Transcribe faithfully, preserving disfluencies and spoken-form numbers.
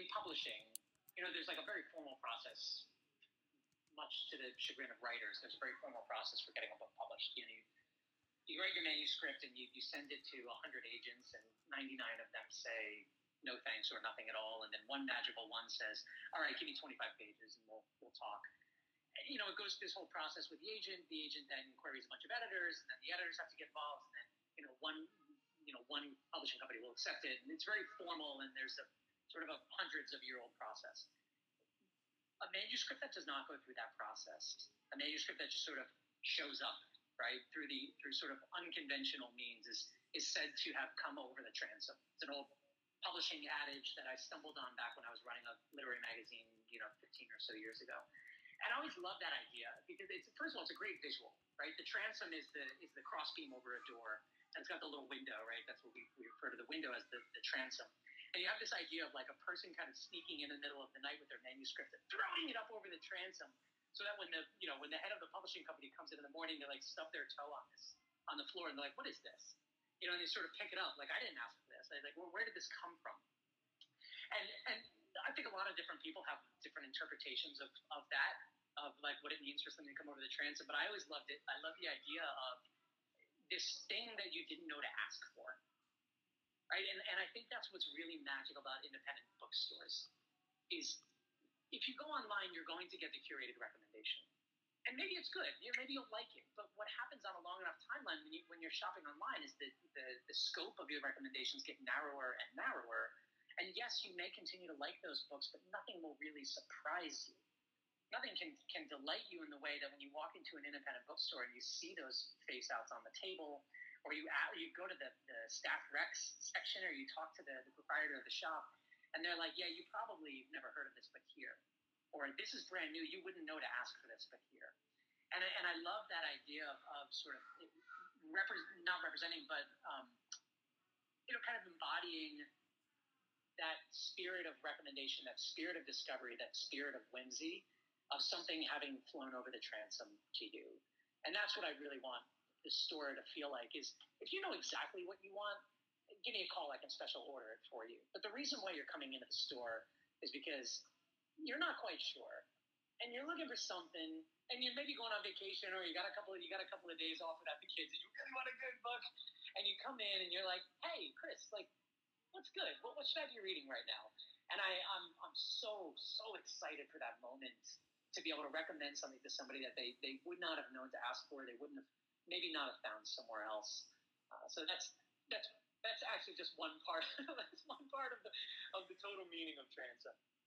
publishing, you know, there's like a very formal process, much to the chagrin of writers. There's a very formal process for getting a book published. You know, you, you write your manuscript and you, you send it to one hundred agents, and ninety-nine of them say no thanks or nothing at all. And then one magical one says, all right, give me twenty-five pages and we'll we'll talk. And, you know, it goes through this whole process with the agent. The agent then queries a bunch of editors, and then the editors have to get involved. And then, you know, one, you know, one publishing company will accept it. And it's very formal, and there's a sort of a hundreds of year old process. A manuscript that does not go through that process, a manuscript that just sort of shows up, right, through the through sort of unconventional means is is said to have come over the transom. It's an old publishing adage that I stumbled on back when I was running a literary magazine, you know, fifteen or so years ago. And I always loved that idea because it's, first of all, it's a great visual, right? The transom is the is the crossbeam over a door, and it's got the little window, right? That's what we, we refer to the window as the, the transom. And you have this idea of like a person kind of sneaking in the middle of the night with their manuscript and throwing it up over the transom, so that when the you know when the head of the publishing company comes in in the morning, they like stub their toe on this on the floor, and they're like, "What is this?" You know, and they sort of pick it up, like, "I didn't ask for this." They're like, "Well, where did this come from?" And and I think a lot of different people have different interpretations of of that, of like what it means for something to come over the transom. But I always loved it. I love the idea of this thing that you didn't know to ask for. Right, and and I think that's what's really magical about independent bookstores is if you go online, you're going to get the curated recommendation, and maybe it's good, you know, maybe you'll like it. But what happens on a long enough timeline when you when you're shopping online is that the the scope of your recommendations get narrower and narrower. And yes, you may continue to like those books, but nothing will really surprise you. Nothing can can delight you in the way that when you walk into an independent bookstore and you see those face outs on the table. Or you you go to the, the staff recs section, or you talk to the, the proprietor of the shop, and they're like, "Yeah, you probably never heard of this, but here," or "This is brand new. You wouldn't know to ask for this, but here." And I, and I love that idea of, of sort of repre- not representing, but um, you know, kind of embodying that spirit of recommendation, that spirit of discovery, that spirit of whimsy, of something having flown over the transom to you. And that's what I really want the store to feel like is if you know exactly what you want, give me a call. I can special order it for you. But the reason why you're coming into the store is because you're not quite sure, and you're looking for something, and you're maybe going on vacation, or you got a couple of you got a couple of days off without the kids, and you really want a good book, and you come in and you're like, "Hey, Chris, like, what's good? What, what should I be reading right now?" And I, I'm I'm so so excited for that moment to be able to recommend something to somebody that they they would not have known to ask for. They wouldn't have. Maybe not have found somewhere else. Uh, so that's that's that's actually just one part. That's one part of the of the total meaning of transom.